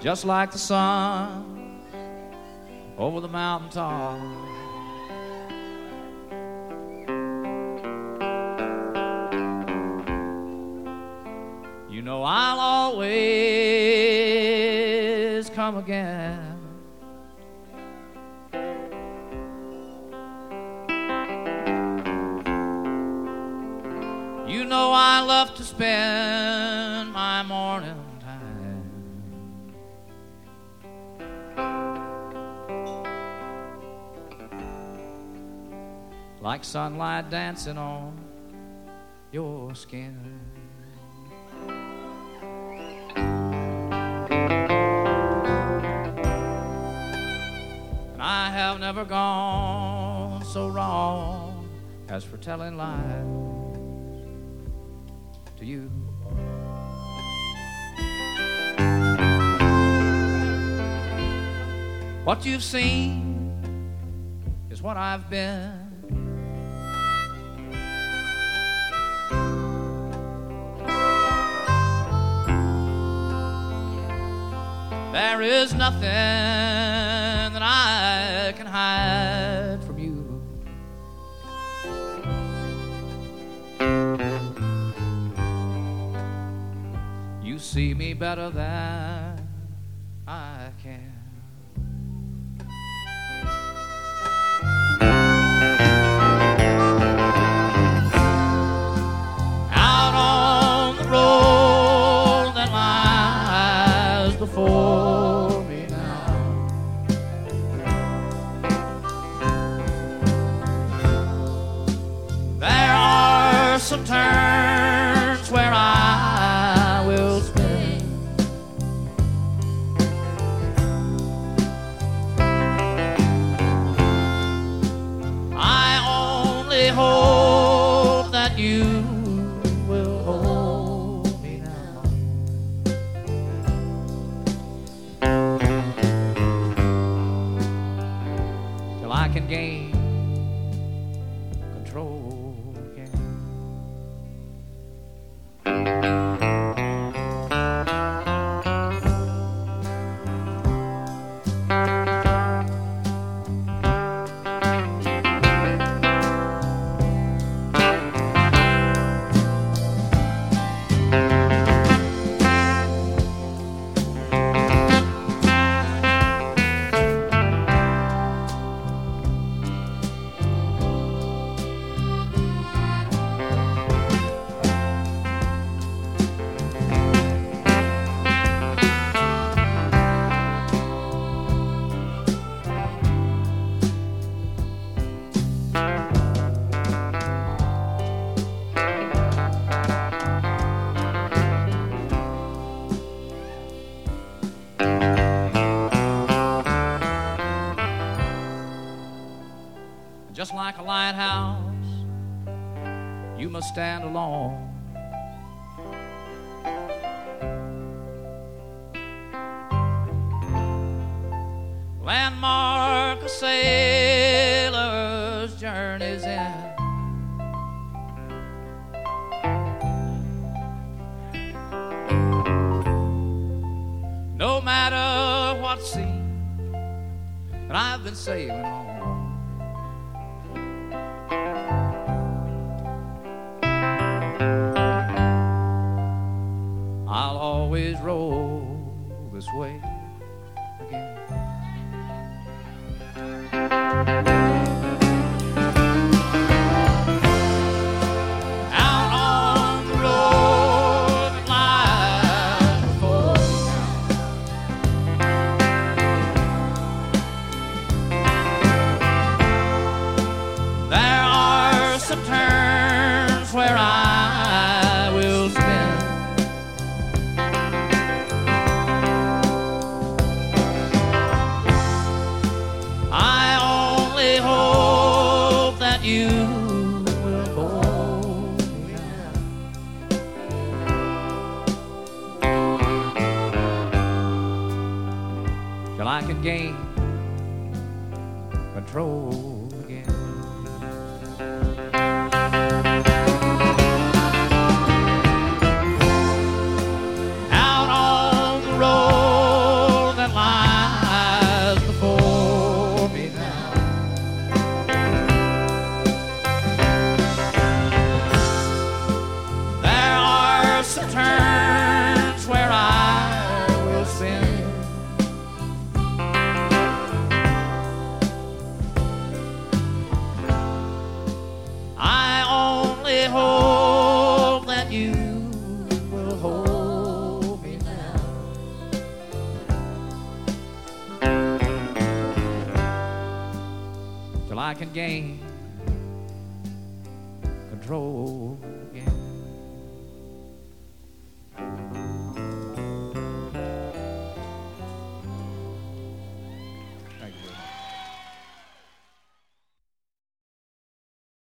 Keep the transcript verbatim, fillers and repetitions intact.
just like the sun over the mountain top. You know I'll always come again. You know I love to spend my morning time like sunlight dancing on your skin. And I have never gone so wrong as for telling lies to you. What you've seen is what I've been. There is nothing that I can hide from you. You see me better than I can. Out on the road that lies before me now, there are some turns where I will spin. I only hope that you will hold me now, till I can gain control again. Just like a lighthouse, you must stand alone. Landmark a sailor's journey's end. No matter what sea that I've been sailing on, I'll always roll this way again. Out on the road that lies before me now, there are some turns where I will spin. You will hold me down, till I can gain control again. Out on the road can gain control.